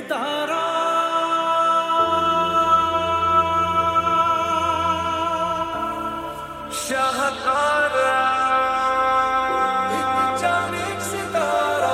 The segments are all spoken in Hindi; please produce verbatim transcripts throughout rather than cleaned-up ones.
तारा शाहकारा एक चांद एक सितारा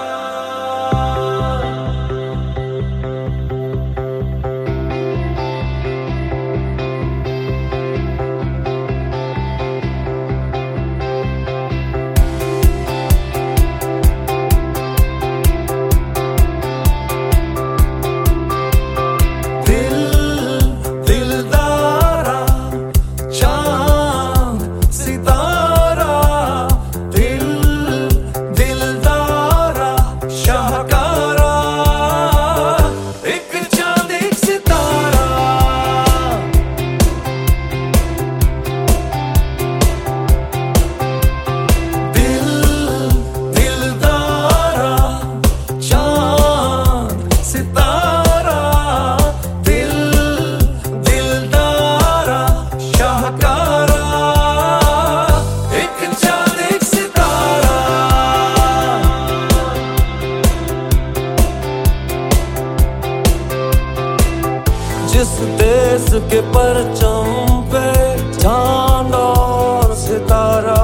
जिस देश के परचम पे चांद और सितारा,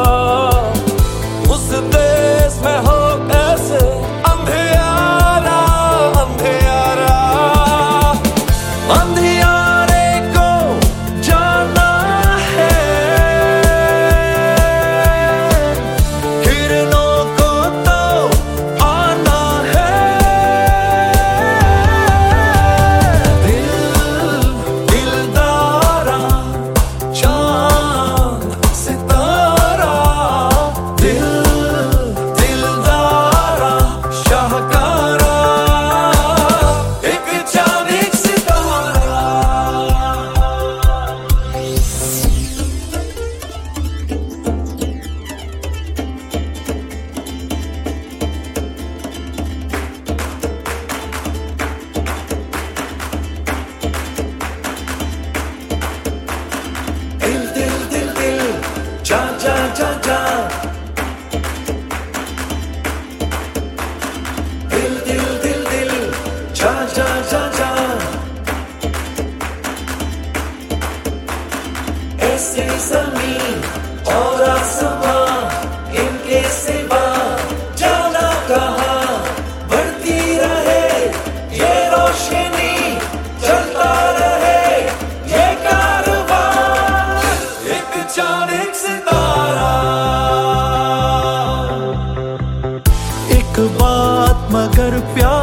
उस देश में हो ऐसे अंधियारा अंधियारा। अंधियारे को जाना है, किरणों को तो आना है। ऐसी ज़मीन और आसमां, इनके सिवा जाना कहाँ। बढ़ती रहे ये रोशनी, चलता रहे ये कारवां। एक चांद एक सितारा, एक बात मगर प्यार